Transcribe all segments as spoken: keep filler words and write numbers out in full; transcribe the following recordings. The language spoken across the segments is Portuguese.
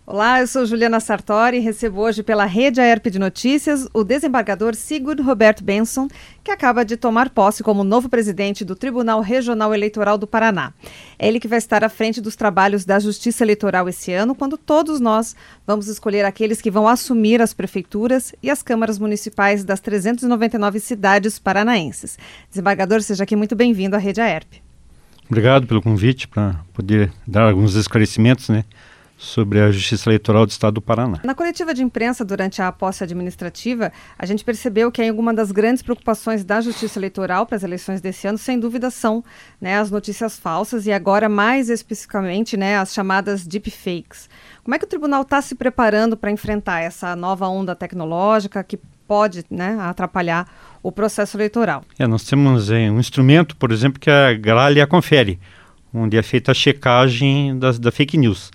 Olá, eu sou Juliana Sartori e recebo hoje pela Rede Aerp de Notícias o desembargador Sigurd Roberto Benson, que acaba de tomar posse como novo presidente do Tribunal Regional Eleitoral do Paraná. É ele que vai estar à frente dos trabalhos da Justiça Eleitoral esse ano, quando todos nós vamos escolher aqueles que vão assumir as prefeituras e as câmaras municipais das trezentas e noventa e nove cidades paranaenses. Desembargador, seja aqui muito bem-vindo à Rede Aerp. Obrigado pelo convite para poder dar alguns esclarecimentos, né, sobre a Justiça Eleitoral do Estado do Paraná. Na coletiva de imprensa durante a posse administrativa, a gente percebeu que uma das grandes preocupações da Justiça Eleitoral para as eleições desse ano, sem dúvida, são, né, as notícias falsas e agora mais especificamente, né, as chamadas deepfakes. Como é que o tribunal está se preparando para enfrentar essa nova onda tecnológica que pode, né, atrapalhar o processo eleitoral? É, nós temos é, um instrumento, por exemplo, que é a Gralha Confere, onde é feita a checagem das, da fake news.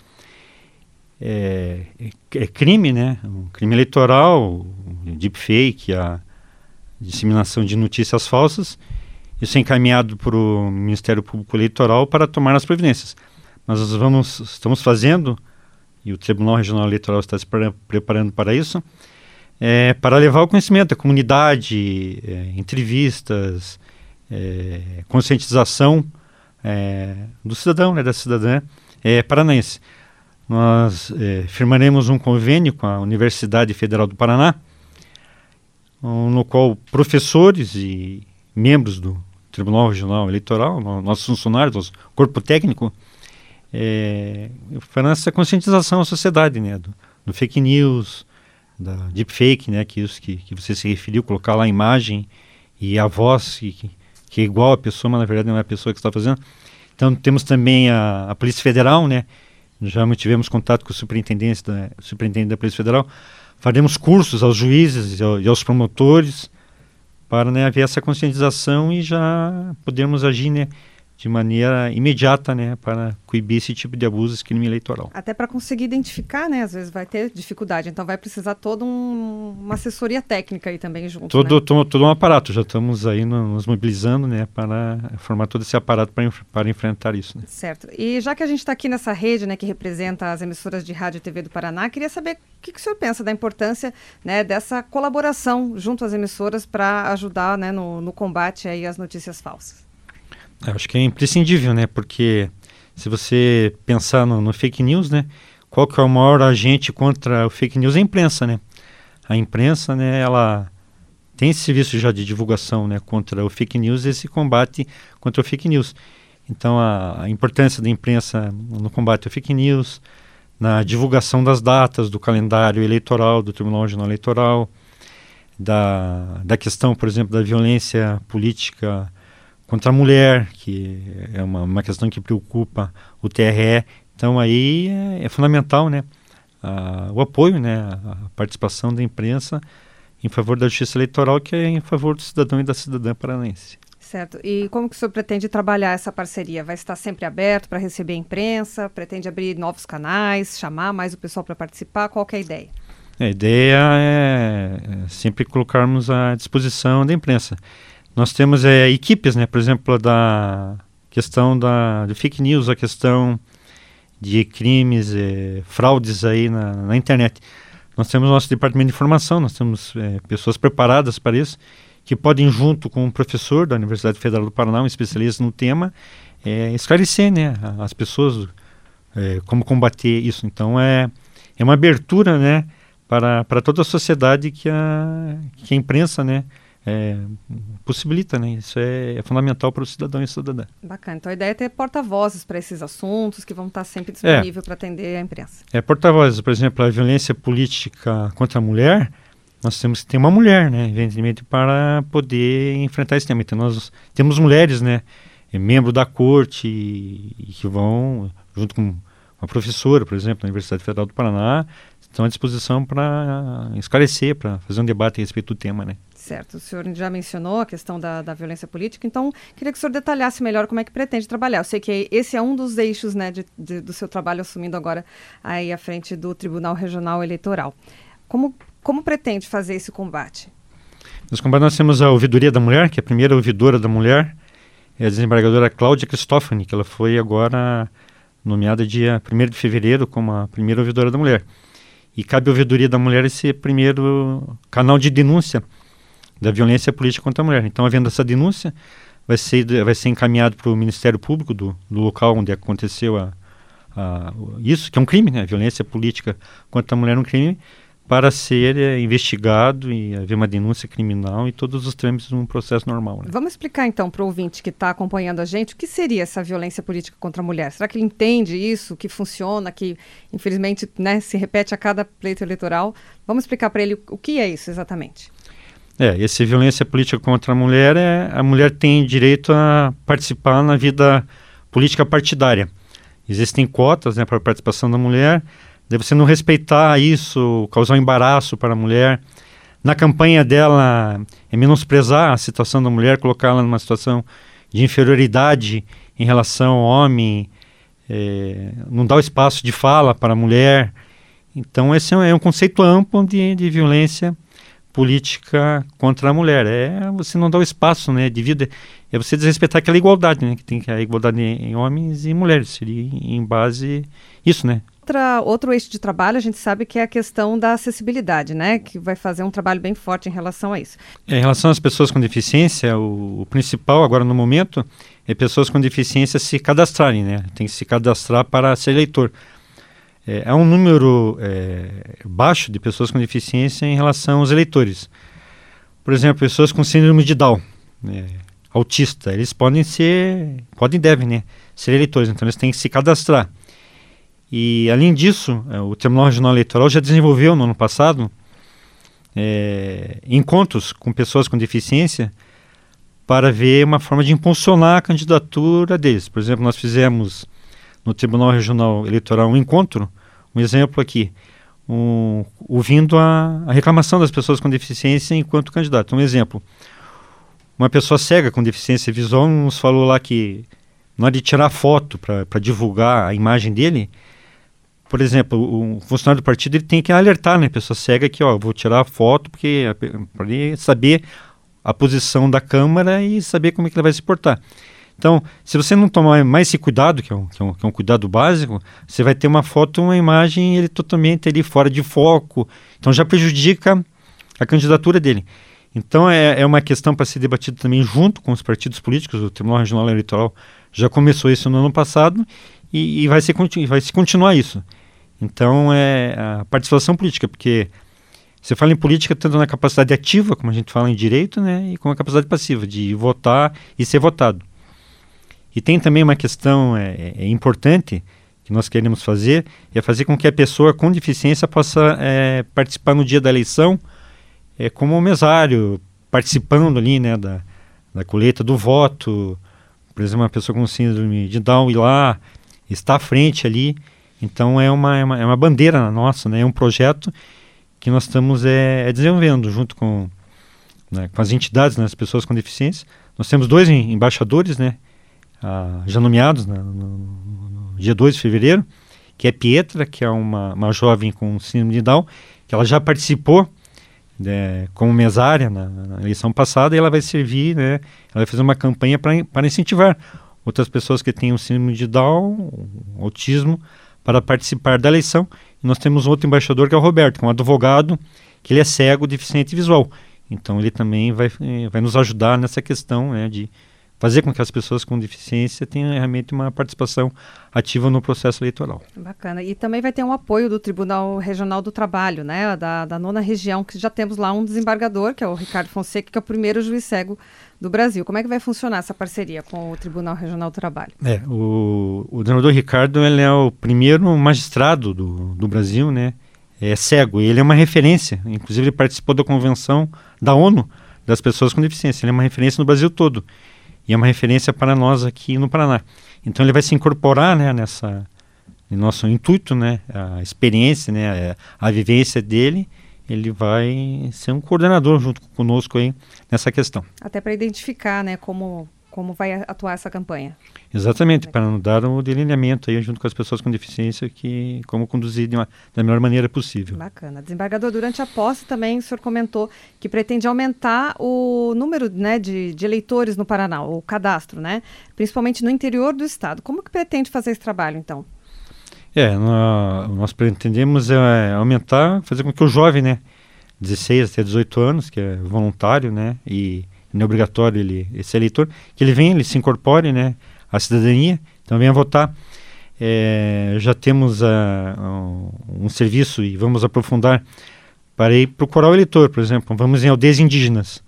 É, é crime, né? Um crime eleitoral, deepfake, a disseminação de notícias falsas. Isso é encaminhado para o Ministério Público Eleitoral para tomar as providências. Mas nós vamos, estamos fazendo, e o Tribunal Regional Eleitoral está se preparando para isso, é, para levar o conhecimento à comunidade, é, entrevistas, é, conscientização é, do cidadão, né, da cidadã é, paranaense. Nós eh, firmaremos um convênio com a Universidade Federal do Paraná, no qual professores e membros do Tribunal Regional Eleitoral, nossos funcionários, nosso corpo técnico, eh, farão essa conscientização à sociedade, né, do, do fake news, da deepfake, né, que isso que, que você se referiu, colocar lá a imagem e a voz que, que é igual à pessoa, mas na verdade não é a pessoa que está fazendo. Então temos também a, a Polícia Federal, né. Já tivemos contato com o superintendente da, superintendente da Polícia Federal. Faremos cursos aos juízes e, ao, e aos promotores para, né, haver essa conscientização e já podermos agir, né, de maneira imediata, né, para coibir esse tipo de abuso, esse crime eleitoral. Até para conseguir identificar, né, às vezes vai ter dificuldade, então vai precisar toda um, uma assessoria técnica aí também junto. Todo, né? todo, todo um aparato, já estamos aí no, nos mobilizando, né, para formar todo esse aparato para, para enfrentar isso. Né. Certo. E já que a gente está aqui nessa rede, né, que representa as emissoras de rádio e T V do Paraná, queria saber o que, que o senhor pensa da importância, né, dessa colaboração junto às emissoras para ajudar, né, no, no combate aí às notícias falsas. Eu acho que é imprescindível, né? Porque se você pensar no, no fake news, né? Qual que é o maior agente contra o fake news? É a imprensa, né? A imprensa, né? Ela tem esse serviço já de divulgação, né? Contra o fake news, esse combate contra o fake news. Então, a, a importância da imprensa no combate ao fake news, na divulgação das datas do calendário eleitoral, do Tribunal Regional Eleitoral, da, da questão, por exemplo, da violência política contra a mulher, que é uma, uma questão que preocupa o T R E. Então aí é, é fundamental, né, a, o apoio, né, a participação da imprensa em favor da justiça eleitoral, que é em favor do cidadão e da cidadã paranaense. Certo. E como que o senhor pretende trabalhar essa parceria? Vai estar sempre aberto para receber a imprensa? Pretende abrir novos canais, chamar mais o pessoal para participar? Qual que é a ideia? A ideia é sempre colocarmos à disposição da imprensa. Nós temos é, equipes, né, por exemplo, da questão da, de fake news, a questão de crimes, é, fraudes aí na, na internet. Nós temos nosso departamento de informação, nós temos é, pessoas preparadas para isso, que podem, junto com um professor da Universidade Federal do Paraná, um especialista no tema, é, esclarecer, né, as pessoas é, como combater isso. Então é, é uma abertura, né, para, para toda a sociedade que a, que a imprensa, né, É, possibilita, né? Isso é, é fundamental para o cidadão e a cidadã. Bacana. Então a ideia é ter porta-vozes para esses assuntos que vão estar sempre disponíveis é, para atender a imprensa. É, porta-vozes, por exemplo, a violência política contra a mulher, nós temos que ter uma mulher, né? Evidentemente, para poder enfrentar esse tema. Então nós temos mulheres, né? Membros da corte e, e que vão, junto com uma professora, por exemplo, na Universidade Federal do Paraná, estão à disposição para esclarecer, para fazer um debate a respeito do tema, né? Certo, o senhor já mencionou a questão da, da violência política, então queria que o senhor detalhasse melhor como é que pretende trabalhar. Eu sei que esse é um dos eixos, né, de, de, do seu trabalho, assumindo agora aí à frente do Tribunal Regional Eleitoral. Como, como pretende fazer esse combate? Nos combates nós temos a Ouvidoria da Mulher, que é a primeira ouvidora da mulher, é a desembargadora Cláudia Cristófani, que ela foi agora nomeada dia primeiro de fevereiro como a primeira ouvidora da mulher. E cabe à ouvidoria da mulher esse primeiro canal de denúncia da violência política contra a mulher. Então, havendo essa denúncia, vai ser, vai ser encaminhado para o Ministério Público do, do local onde aconteceu a, a, isso, que é um crime, né? A violência política contra a mulher é um crime, para ser é, investigado e haver uma denúncia criminal e todos os trâmites num processo normal. Né? Vamos explicar então para o ouvinte que está acompanhando a gente o que seria essa violência política contra a mulher. Será que ele entende isso, que funciona, que infelizmente, né, se repete a cada pleito eleitoral? Vamos explicar para ele o, o que é isso exatamente. É, essa violência política contra a mulher é a mulher tem direito a participar na vida política partidária. Existem cotas, né, para a participação da mulher. Deve você não respeitar isso, causar um embaraço para a mulher. Na campanha dela, é menosprezar a situação da mulher, colocá-la numa situação de inferioridade em relação ao homem, é, não dar o espaço de fala para a mulher. Então, esse é um, é um conceito amplo de, de violência política contra a mulher. É você não dar o espaço, né, de vida, é você desrespeitar aquela igualdade, né, que tem a igualdade em homens e mulheres. Seria em base isso, né? Outra, outro eixo de trabalho, a gente sabe que é a questão da acessibilidade, né? Que vai fazer um trabalho bem forte em relação a isso. É, em relação às pessoas com deficiência, o, o principal agora no momento é pessoas com deficiência se cadastrarem, né? Tem que se cadastrar para ser eleitor. É, há um número é, baixo de pessoas com deficiência em relação aos eleitores. Por exemplo, pessoas com síndrome de Down, é, autista, eles podem ser, podem e devem, né, ser eleitores, então eles têm que se cadastrar. E, além disso, o Tribunal Regional Eleitoral já desenvolveu, no ano passado, é, encontros com pessoas com deficiência para ver uma forma de impulsionar a candidatura deles. Por exemplo, nós fizemos no Tribunal Regional Eleitoral um encontro, um exemplo aqui, um, ouvindo a, a reclamação das pessoas com deficiência enquanto candidato. Um exemplo, uma pessoa cega com deficiência visual nos falou lá que, na hora de tirar foto para divulgar a imagem dele, por exemplo, o funcionário do partido ele tem que alertar, né, a pessoa cega que, ó, vou tirar a foto porque para ele saber a posição da câmera e saber como é que ele vai se portar. Então, se você não tomar mais esse cuidado, que é um, que é um, que é um cuidado básico, você vai ter uma foto, uma imagem, ele totalmente ali fora de foco, então já prejudica a candidatura dele. Então, é, é uma questão para ser debatida também junto com os partidos políticos. O Tribunal Regional Eleitoral já começou isso no ano passado e, e vai, ser, vai se continuar isso. Então, é a participação política, porque você fala em política tanto na capacidade ativa, como a gente fala em direito, né, e com a capacidade passiva, de votar e ser votado. E tem também uma questão é, é importante que nós queremos fazer, é fazer com que a pessoa com deficiência possa é, participar no dia da eleição é, como mesário, participando ali, né, da, da colheita do voto. Por exemplo, uma pessoa com síndrome de Down ir lá, está à frente ali. Então é uma, é uma, é uma bandeira nossa, né? É um projeto que nós estamos é, é desenvolvendo junto com, né, com as entidades, né, as pessoas com deficiência. Nós temos dois em, embaixadores, né, ah, já nomeados, né, no, no dia dois de fevereiro, que é Pietra, que é uma, uma jovem com síndrome de Down, que ela já participou né, como mesária na, na eleição passada, e ela vai servir, né, ela vai fazer uma campanha pra, para incentivar outras pessoas que têm o síndrome de Down, autismo, para participar da eleição. E nós temos outro embaixador que é o Roberto, que é um advogado, que ele é cego, deficiente visual. Então ele também vai, vai nos ajudar nessa questão, né, de fazer com que as pessoas com deficiência tenham realmente uma participação ativa no processo eleitoral. Bacana. E também vai ter um apoio do Tribunal Regional do Trabalho, né, da, da nona região, que já temos lá um desembargador, que é o Ricardo Fonseca, que é o primeiro juiz cego do Brasil. Como é que vai funcionar essa parceria com o Tribunal Regional do Trabalho? É, o, o desembargador Ricardo, ele é o primeiro magistrado do, do Brasil, né, é cego, e ele é uma referência, inclusive ele participou da convenção da ONU das pessoas com deficiência, ele é uma referência no Brasil todo. E é uma referência para nós aqui no Paraná. Então ele vai se incorporar, né, nessa, no nosso intuito, né, a experiência, né, a, a vivência dele, ele vai ser um coordenador junto conosco aí nessa questão. Até para identificar, né, como como vai atuar essa campanha. Exatamente, para nos dar um delineamento aí junto com as pessoas com deficiência, que como conduzir de uma, da melhor maneira possível. Bacana. Desembargador, durante a posse também o senhor comentou que pretende aumentar o número, né, de, de eleitores no Paraná, o cadastro, né, principalmente no interior do estado. Como que pretende fazer esse trabalho, então? É, nós, nós pretendemos é, aumentar, fazer com que o jovem, né, dezesseis até dezoito anos, que é voluntário, né, e não é obrigatório ele, esse eleitor, que ele venha, ele se incorpore, né, à cidadania, então venha votar. É, já temos uh, um, um serviço e vamos aprofundar para ir procurar o eleitor, por exemplo, vamos em aldeias indígenas,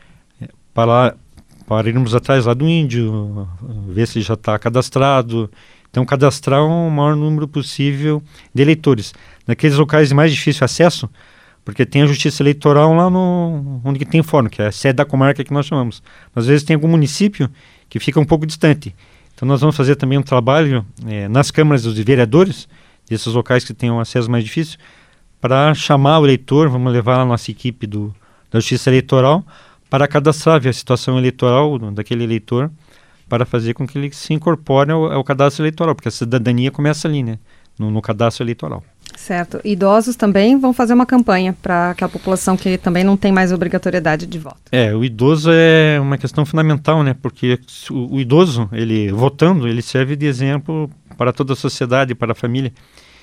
para, para irmos atrás lá do índio, ver se ele já está cadastrado, então cadastrar o maior número possível de eleitores. Naqueles locais de mais difícil acesso, porque tem a justiça eleitoral lá no, onde tem fórum, que é a sede da comarca que nós chamamos. Às vezes tem algum município que fica um pouco distante. Então nós vamos fazer também um trabalho é, nas câmaras dos vereadores, desses locais que têm um acesso mais difícil, para chamar o eleitor, vamos levar a nossa equipe do, da justiça eleitoral para cadastrar, ver a situação eleitoral daquele eleitor, para fazer com que ele se incorpore ao, ao cadastro eleitoral, porque a cidadania começa ali, né, no, no cadastro eleitoral. Certo. Idosos também vão fazer uma campanha para aquela população que também não tem mais obrigatoriedade de voto. É, o idoso é uma questão fundamental, né? Porque o, o idoso, ele votando, ele serve de exemplo para toda a sociedade, para a família.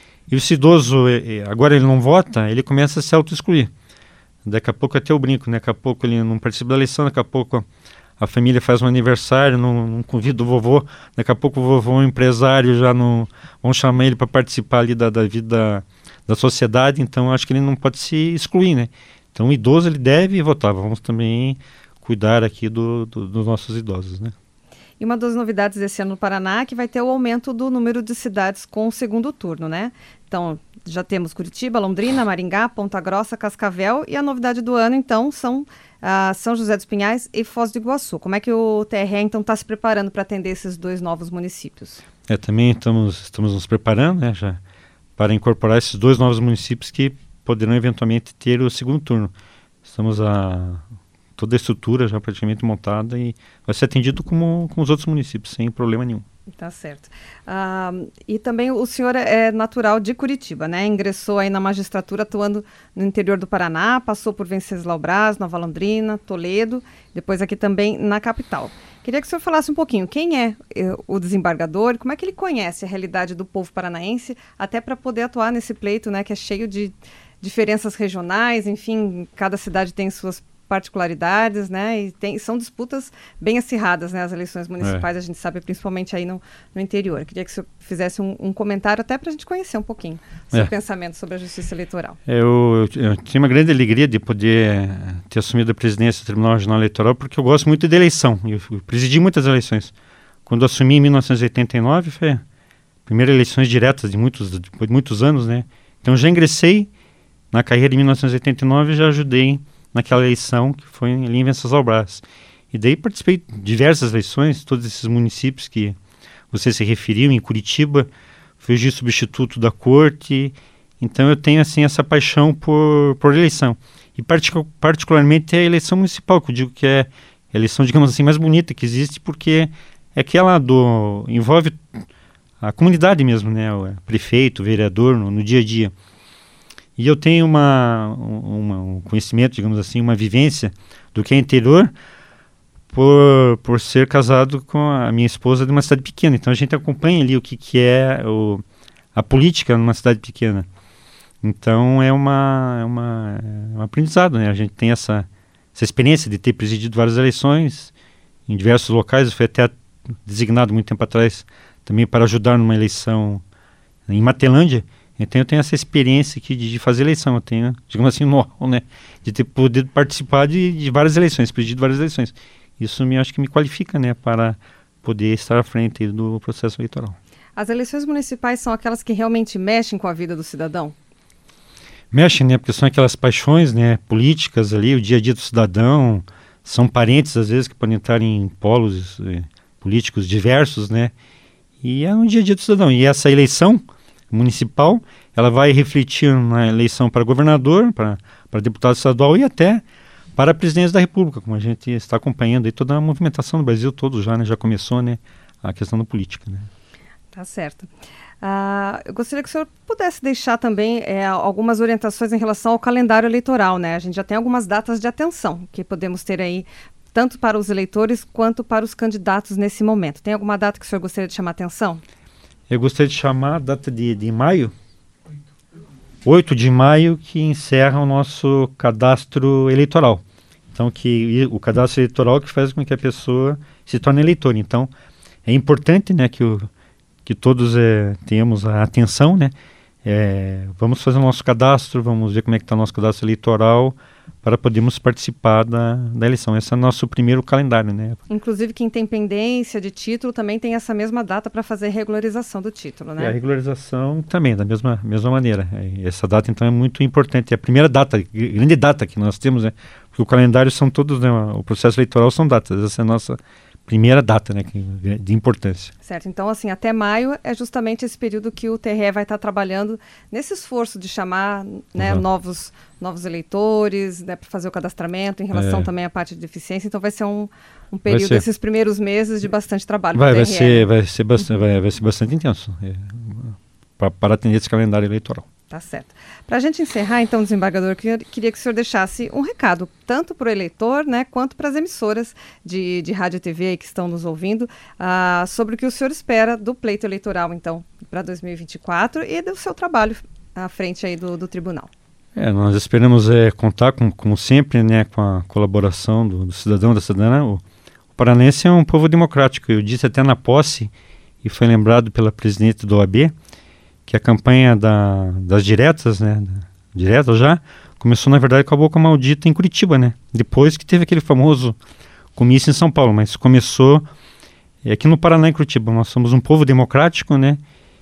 E se o idoso, agora ele não vota, ele começa a se auto-excluir. Daqui a pouco até o brinco, né? Daqui a pouco ele não participa da eleição, daqui a pouco a família faz um aniversário, não, não convida o vovô, daqui a pouco o vovô, um empresário, já não vão chamar ele para participar ali da, da vida da sociedade, então acho que ele não pode se excluir, né? Então o idoso ele deve votar, vamos também cuidar aqui do, do, dos nossos idosos, né? E uma das novidades desse ano no Paraná é que vai ter o aumento do número de cidades com o segundo turno, né? Então, já temos Curitiba, Londrina, Maringá, Ponta Grossa, Cascavel, e a novidade do ano, então, são uh, São José dos Pinhais e Foz do Iguaçu. Como é que o T R E, então, está se preparando para atender esses dois novos municípios? É, também estamos, estamos nos preparando, né, já, para incorporar esses dois novos municípios que poderão, eventualmente, ter o segundo turno. Estamos a... toda a estrutura já praticamente montada e vai ser atendido como, como os outros municípios, sem problema nenhum. Tá certo. Ah, e também o senhor é natural de Curitiba, né? Ingressou aí na magistratura atuando no interior do Paraná, passou por Venceslau Braz, Nova Londrina, Toledo, depois aqui também na capital. Queria que o senhor falasse um pouquinho quem é o desembargador, como é que ele conhece a realidade do povo paranaense, até para poder atuar nesse pleito, né? Que é cheio de diferenças regionais, enfim, cada cidade tem suas particularidades, né, e tem, são disputas bem acirradas, né, as eleições municipais, é. A gente sabe, principalmente aí no, no interior. Queria que o senhor fizesse um, um comentário até para a gente conhecer um pouquinho o seu é. pensamento sobre a justiça eleitoral. Eu, eu, eu tinha uma grande alegria de poder ter assumido a presidência do Tribunal Regional Eleitoral, porque eu gosto muito de eleição, eu, eu presidi muitas eleições. Quando eu assumi em mil novecentos e oitenta e nove, foi a primeira eleições diretas de muitos, de muitos anos, né, então já ingressei na carreira de mil novecentos e oitenta e nove e já ajudei naquela eleição que foi ali em Venceslau Braz. E daí participei de diversas eleições, todos esses municípios que você se referiu, em Curitiba, fui juiz substituto da corte, então eu tenho assim essa paixão por, por eleição. E partic- particularmente a eleição municipal, que eu digo que é a eleição, digamos assim, mais bonita que existe, porque é aquela do... envolve a comunidade mesmo, né, o prefeito, o vereador, no, no dia a dia. E eu tenho uma, uma, um conhecimento, digamos assim, uma vivência do que é interior por, por ser casado com a minha esposa de uma cidade pequena. Então a gente acompanha ali o que, que é o, a política numa cidade pequena. Então é, uma, é, uma, é um aprendizado, né? A gente tem essa, essa experiência de ter presidido várias eleições em diversos locais. Eu fui até designado muito tempo atrás também para ajudar numa eleição em Matelândia. Então eu tenho essa experiência aqui de, de fazer eleição, eu tenho, digamos assim, know-how, né, de ter podido participar de, de várias eleições, presidido várias eleições. Isso me acho que me qualifica, né, para poder estar à frente do processo eleitoral. As eleições municipais são aquelas que realmente mexem com a vida do cidadão? Mexem, né, porque são aquelas paixões, né, políticas ali, o dia a dia do cidadão, são parentes às vezes que podem estar em polos eh, políticos diversos, né, e é um dia a dia do cidadão. E essa eleição municipal, ela vai refletir na eleição para governador, para, para deputado estadual e até para a presidência da República, como a gente está acompanhando aí toda a movimentação do Brasil todo já, né? Já começou, né, a questão da política, né? Tá certo. Uh, eu gostaria que o senhor pudesse deixar também é, algumas orientações em relação ao calendário eleitoral, né? A gente já tem algumas datas de atenção que podemos ter aí, tanto para os eleitores quanto para os candidatos nesse momento. Tem alguma data que o senhor gostaria de chamar a atenção? Eu gostaria de chamar a data de, de maio, oito de maio, que encerra o nosso cadastro eleitoral. Então, que o cadastro eleitoral que faz com que a pessoa se torne eleitor. Então, é importante, né, que, o, que todos é, tenhamos a atenção, né? É, vamos fazer o nosso cadastro, vamos ver como é que está o nosso cadastro eleitoral para podermos participar da, da eleição. Esse é o nosso primeiro calendário, né? Inclusive, quem tem pendência de título também tem essa mesma data para fazer regularização do título, né? E a regularização também, da mesma, mesma maneira. Essa data, então, é muito importante. É a primeira data, grande data que nós temos, né? Porque o calendário são todos, né? O processo eleitoral são datas. Essa é a nossa primeira data, né, de importância. Certo, então assim, até maio é justamente esse período que o T R E vai estar trabalhando nesse esforço de chamar, né, uhum. novos, novos eleitores, né, para fazer o cadastramento, em relação é. também à parte de deficiência, então vai ser um, um período, ser. esses primeiros meses de bastante trabalho. Vai, vai, T R E, ser, né? vai, ser bastante, uhum. vai, vai ser bastante intenso, é, para, para atender esse calendário eleitoral. Tá certo. Para a gente encerrar, então, desembargador, eu queria que o senhor deixasse um recado, tanto para o eleitor, né, quanto para as emissoras de, de rádio e T V que estão nos ouvindo, uh, sobre o que o senhor espera do pleito eleitoral, então, para dois mil e vinte e quatro e do seu trabalho à frente aí do, do tribunal. É, nós esperamos é, contar, com, como sempre, né, com a colaboração do, do cidadão, da cidadã. O, o paranaense é um povo democrático. Eu disse até na posse, e foi lembrado pela presidente do O A B, que a campanha da, das diretas, né, da, diretas já, começou na verdade com a Boca Maldita em Curitiba, né, depois que teve aquele famoso comício em São Paulo, mas começou é, aqui no Paraná, em Curitiba. Nós somos um povo democrático, né,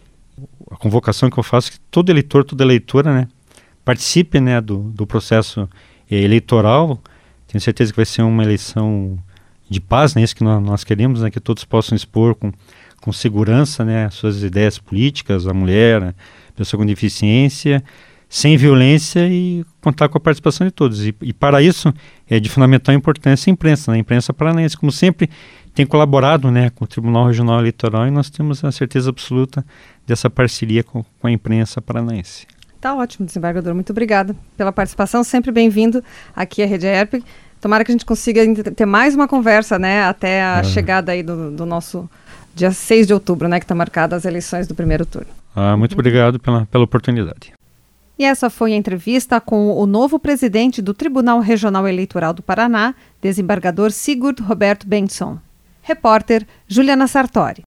a convocação que eu faço é que todo eleitor, toda eleitora, né, participe, né, do, do processo é, eleitoral. Tenho certeza que vai ser uma eleição de paz, né, isso que nós, nós queremos, né, que todos possam expor com com segurança, né, suas ideias políticas, a mulher, a pessoa com deficiência, sem violência e contar com a participação de todos. E, e para isso é de fundamental importância a imprensa, né, a imprensa paranaense, como sempre tem colaborado, né, com o Tribunal Regional Eleitoral, e nós temos a certeza absoluta dessa parceria com, com a imprensa paranaense. Tá ótimo, desembargador. Muito obrigada pela participação, sempre bem-vindo aqui à Rede A E R P. Tomara que a gente consiga ter mais uma conversa, né, até a ah. chegada aí do, do nosso dia seis de outubro, né, que está marcada as eleições do primeiro turno. Ah, muito obrigado pela, pela oportunidade. E essa foi a entrevista com o novo presidente do Tribunal Regional Eleitoral do Paraná, desembargador Sigurd Roberto Bengtsson. Repórter Juliana Sartori.